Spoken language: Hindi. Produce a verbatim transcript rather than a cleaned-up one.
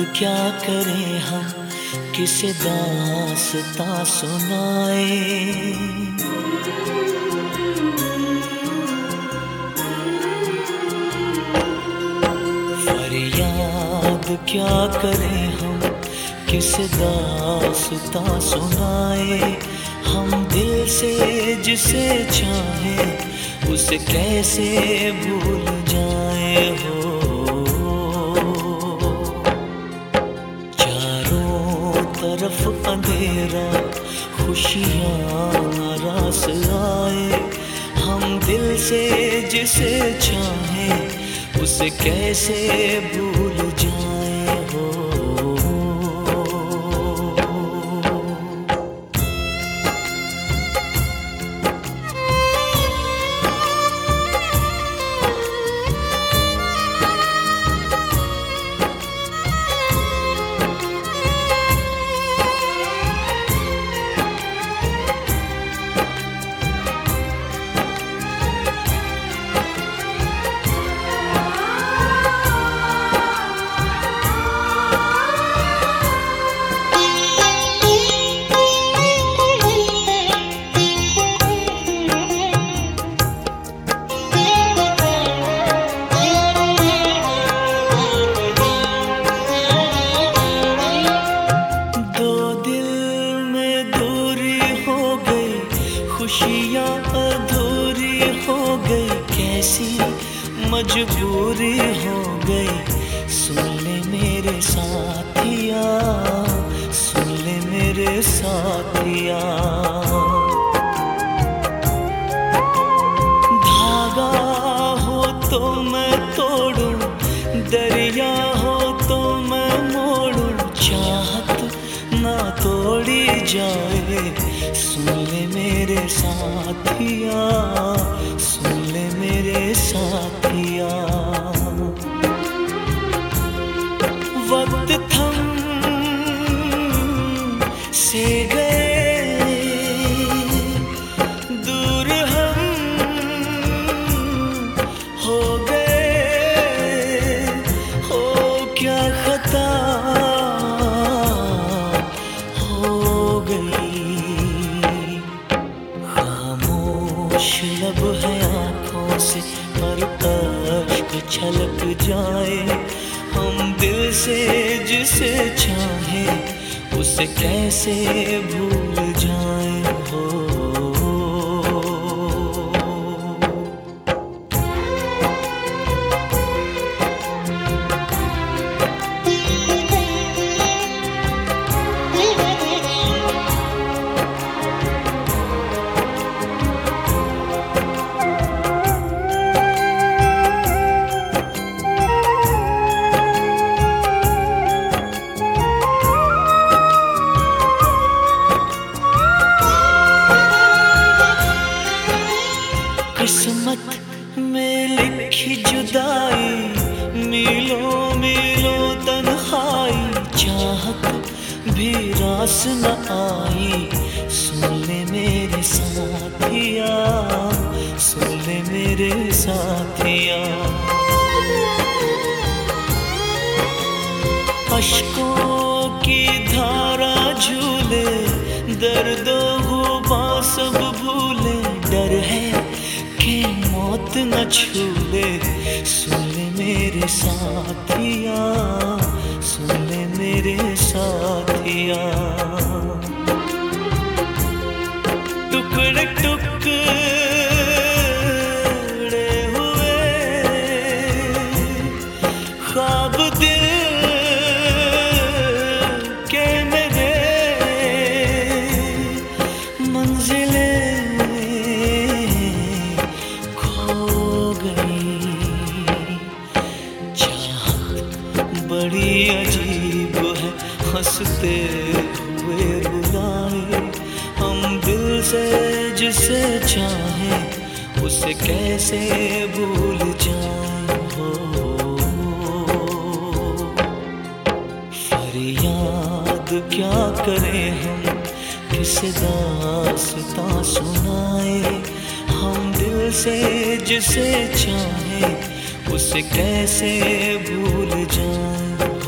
क्या करें हम, किसे दास्तां सुनाए। फरियाद क्या करें हम, किसे दास्तां सुनाए। हम दिल से जिसे चाहें उसे कैसे भूल जाए हो। चारों तरफ अंधेरा, खुशियाँ नाराज आए। हम दिल से जिसे चाहें उसे कैसे भूल जाए हो। खुशियाँ अधूरी हो गई, कैसी मजबूरी हो गई। सुन ले मेरे साथिया, सुन ले मेरे साथिया। धागा हो तो मैं तोड़ूं, दरिया हो तो मैं मोड़ूं। चाहत ना तोड़ी जाए, सुन ले मेरे साथिया, सुन ले मेरे साथिया। वक्त थम से गए, दूर हम हो गए। हो क्या खता हो गई। लब है आँखों से पर अश्क छलक जाए। हम दिल से जिसे चाहें उसे कैसे भूल जाए हो। किस्मत में लिखी जुदाई, मीलों मीलों तन्हाई। चाहत भी रास न आई, सुन ले मेरे साथिया, सुन ले मेरे साथिया। अश्कों की धारा झूले, दर्दो गुबां सब भूले। डर है कि मौत न छूले, सुन ले मेरे साथिया, सुन ले मेरे साथिया। टुकड़े टुकड़े हुए ख्वाब दिल के मेरे, मंजिलें बड़ी अजीब है, हंसते हुए बुलाए। हम दिल से जिसे चाहें उसे कैसे भूल जाए हो। फरियाद क्या करें हम, किसे दास्तां सुनाए। हम दिल से जिसे चाहें उसे कैसे भूल जाएं।